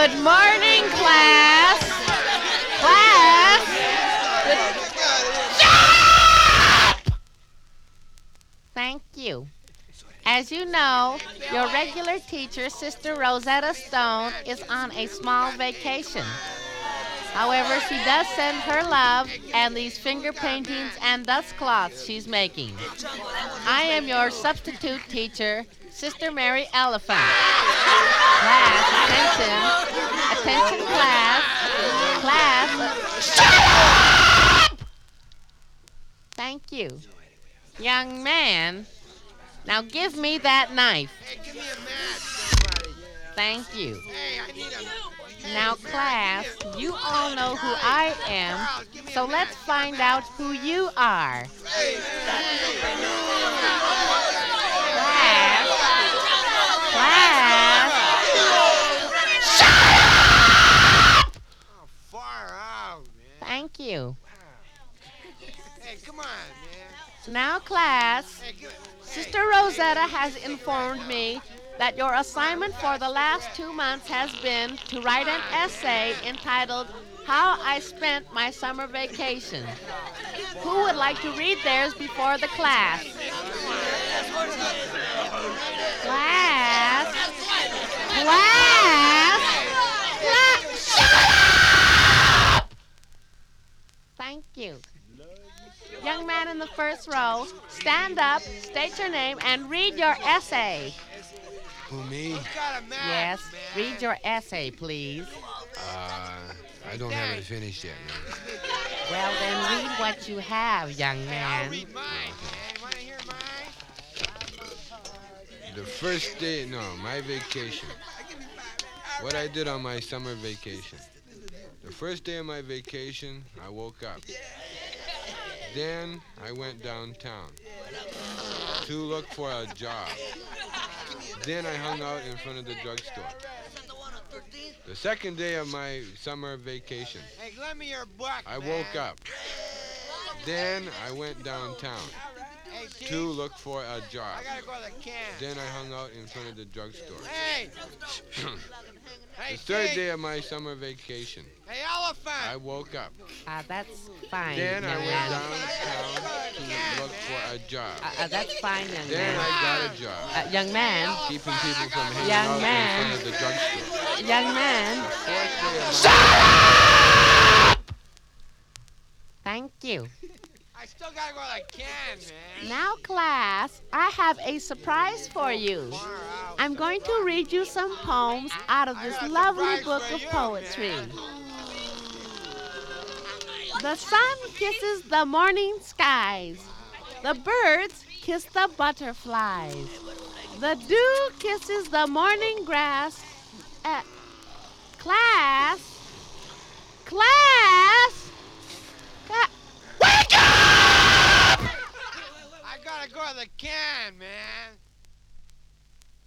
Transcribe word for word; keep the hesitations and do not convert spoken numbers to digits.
Good morning, class. Class. Good. Thank you. As you know, your regular teacher, Sister Rosetta Stone, is on a small vacation. However, she does send her love and these finger paintings and dust cloths she's making. I am your substitute teacher, Sister Mary Elephant. Class, attention. Attention, class. Class. Shut up! Thank you. Young man, now give me that knife. Thank you. Now, class, you all know who I am, so let's find out who you are. Class. Class. Shut up! Far out, man. Thank you. Hey, come on, man. Now, class, Sister Rosetta has informed me that your assignment for the last two months has been to write an essay entitled How I Spent My Summer Vacation. Who would like to read theirs before the class? Class? Class? Class? Shut up! Thank you. Young man in the first row, stand up, state your name, and read your essay. Who, me? Yes, read your essay, please. Uh, I don't have it finished yet, man. Well, then read what you have, young man. I'll read mine, man. Want to hear mine? The first day, no, my vacation. What I did on my summer vacation. The first day of my vacation, I woke up. Then I went downtown to look for a job. Then I hung out in front of the drugstore. The second day of my summer vacation, Hey, lend me your book, I man. woke up. Then I went downtown Hey, Keith, to look for a job. I gotta go to the can. Then I hung out in front of the drugstore. Hey! Hey, The third Keith. day of my summer vacation, Hey, elephant! I woke up. Uh, that's fine, Then I young went man. downtown to look for a job. Uh, uh, that's fine, young Then man. I got a job, Uh, young man, keeping people from hanging Young out man. in front of the drugstore. young man. Fourth day of my Thank you. I still gotta go to the can, man. Now, class, I have a surprise for you. Far out. I'm going to read you some poems out of this I got a lovely surprise book for of you, poetry. man. The sun kisses the morning skies. The birds kiss the butterflies. The dew kisses the morning grass. Uh, class? Class? Cla- Wake up! I gotta go to the can, man.